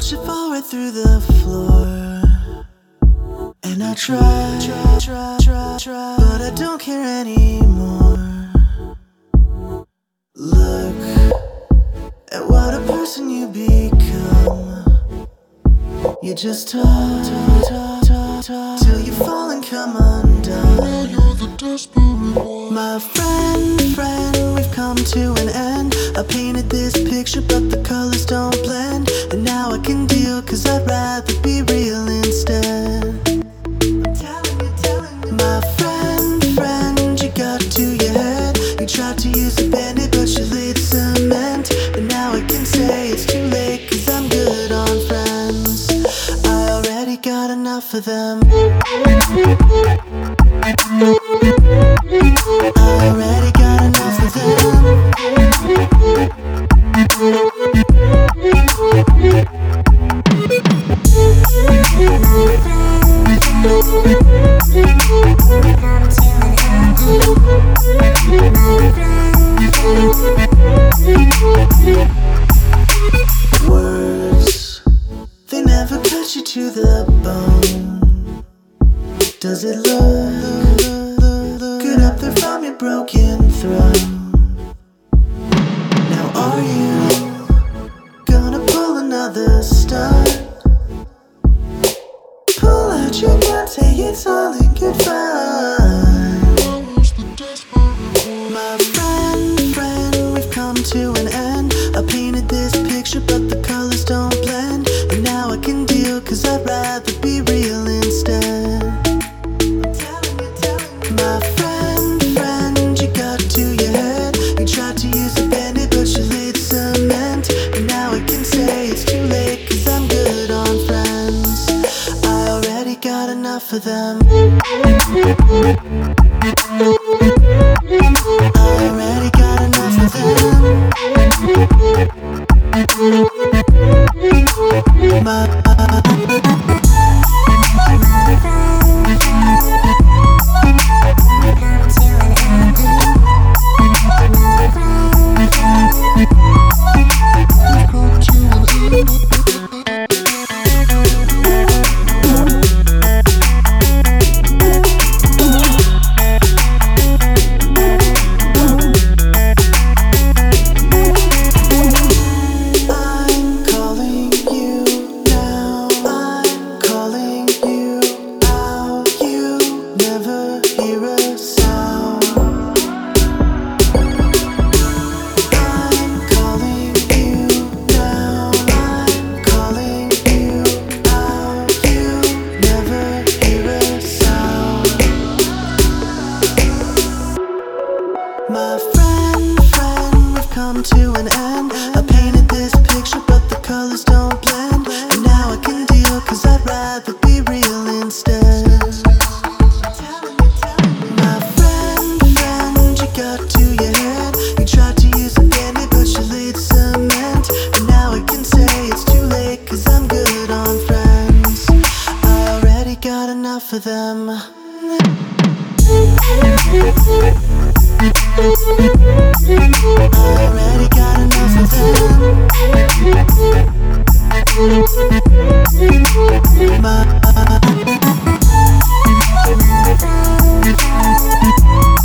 Push it forward through the floor, and I try, but I don't care anymore. Look at what a person you become. You just talk till you fall and come undone. You're the desperate one. My friend, we've come to an end. I painted this picture but the colors don't blend, and now I can deal, cause I'd rather be real instead. I'm telling you. My friend, you got to your head. You tried to use a bandit but you laid cement, and now I can say it's too late, cause I'm good on friends. I already got enough of them. I already got enough of them. Words, they never cut you to the bone. Does it look good up there from your broken throne? Now are you gonna pull another stunt? Pull out your gun, say it's all in good fun. My friend, we've come to an end. I painted this picture but the colors don't blend, and now I can deal, cause I'd rather be real instead. My friend, you got to your head. You tried to use a bandit but you laid cement, and now I can say it's too late, cause I'm good on friends. I already got enough of them. I already got enough of them. My friend, we've come to an end. I painted this picture but the colors don't blend, and now I can deal, cause I'd rather be real instead. My friend, you got to your head. You tried to use a bandit but you laid cement, and now I can say it's too late, cause I'm good on friends. I already got enough of them. I already got enough of them. My